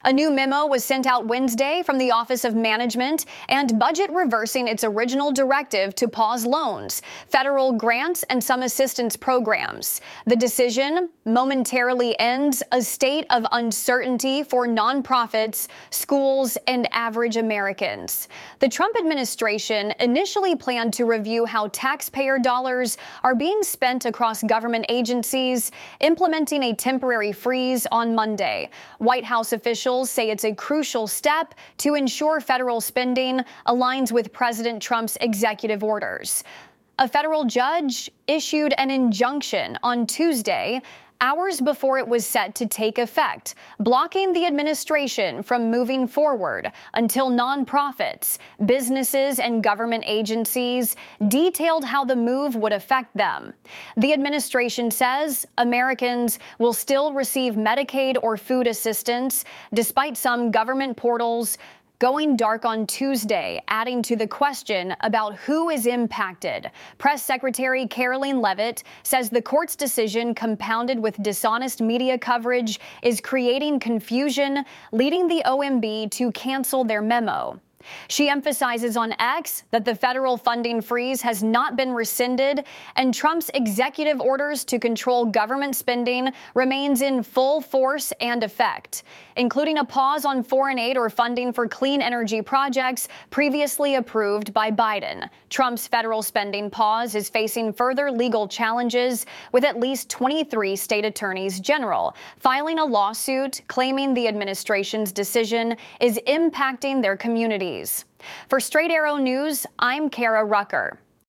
A new memo was sent out Wednesday from the Office of Management and Budget, reversing its original directive to pause loans, federal grants, and some assistance programs. The decision momentarily ends a state of uncertainty for nonprofits, schools, and average Americans. The Trump administration initially planned to review how taxpayer dollars are being spent across government agencies, implementing a temporary freeze on Monday. White House officials say it's a crucial step to ensure federal spending aligns with President Trump's executive orders. A federal judge issued an injunction on Tuesday, hours before it was set to take effect, blocking the administration from moving forward until nonprofits, businesses, and government agencies detailed how the move would affect them. The administration says Americans will still receive Medicaid or food assistance, despite some government portals going dark on Tuesday, adding to the question about who is impacted. Press Secretary Karoline Leavitt says the court's decision, compounded with dishonest media coverage, is creating confusion, leading the OMB to cancel their memo. She emphasizes on X that the federal funding freeze has not been rescinded, and Trump's executive orders to control government spending remains in full force and effect, including a pause on foreign aid or funding for clean energy projects previously approved by Biden. Trump's federal spending pause is facing further legal challenges, with at least 23 state attorneys general filing a lawsuit claiming the administration's decision is impacting their communities. For Straight Arrow News, I'm Kara Rucker.